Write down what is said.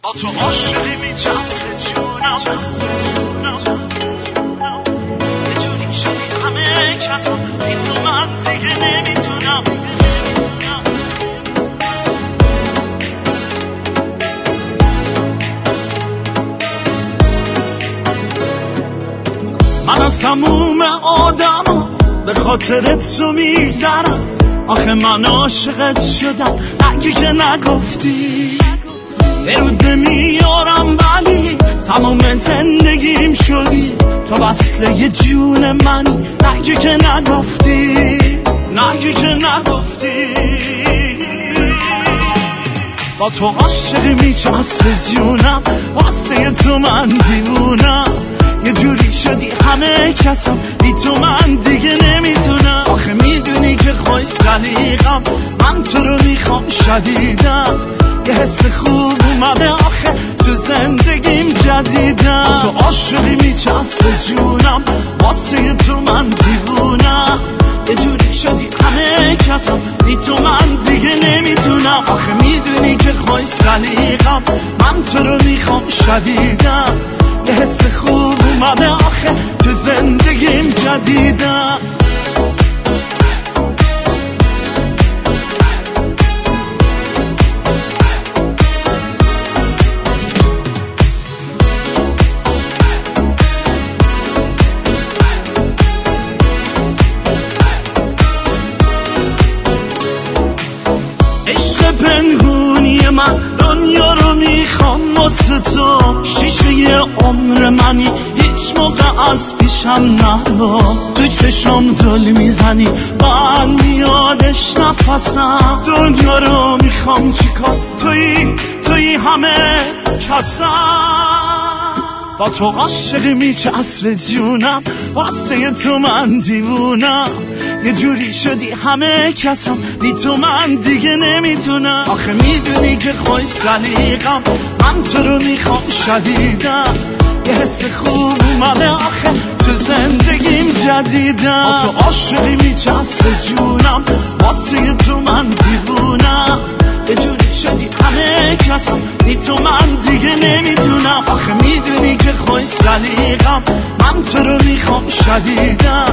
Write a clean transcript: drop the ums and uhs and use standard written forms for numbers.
با تو عاشقی میچسبه جونم، یه جوری شدی همه کسا بی تو من دیگه نمیتونم. من از تموم آدم به خاطرت تو میگذرم، آخه من عاشقت شدم اگه که نگفتی. برود نمیارم ولی تمام زندگیم شدی، تو وصله جون منی نگه که نگفتی، نگه که نگفتی. با تو عاشقی میچسبه جونم، واسه تو من دیوونم، یه جوری شدی همه کسم بی تو من دیگه نمیتونم. آخه میدونی که خویس خلیقم، من تو رو میخوام شدیدم، یه حس خوب اومده آخه تو زندگیم جدیدم. تو عاشقی میچسبه جونم، واسه تو من دیوونم، یه جوری شدی همه کسم بی تو من دیگه نمیتونم. آخه میدونی که خویس خلیقم، من تو رو میخوام شدیدم، یه حس خوب اومده آخه تو زندگیم جدیدم. عشق پنهونی من دنیا رو میخوام واسه تو، شیشه عمر منی هیچ موقع از پیشم نرو. تو چشم زل میزنی من میادش نفسم، دنیا رو میخوام چیکار توی همه کسم. با تو عاشقی میچسبه جونم، واسه تو من دیوونم، یه جوری شدی همه کسم بی تو من دیگه نمیتونم. آخه میدونی که خویس خلیقم، من تو رو میخوام شدیدم، یه حس خوب اومده آخه تو زندگیم جدیدم. با تو عاشقی میچسبه جونم، واسه تو من دیوونم، یه جوری شدی همه کسم بی تو من دیگه نمیتونم. آخه میدونی که خویس خلیقم، من تو رو میخوام شدیدم،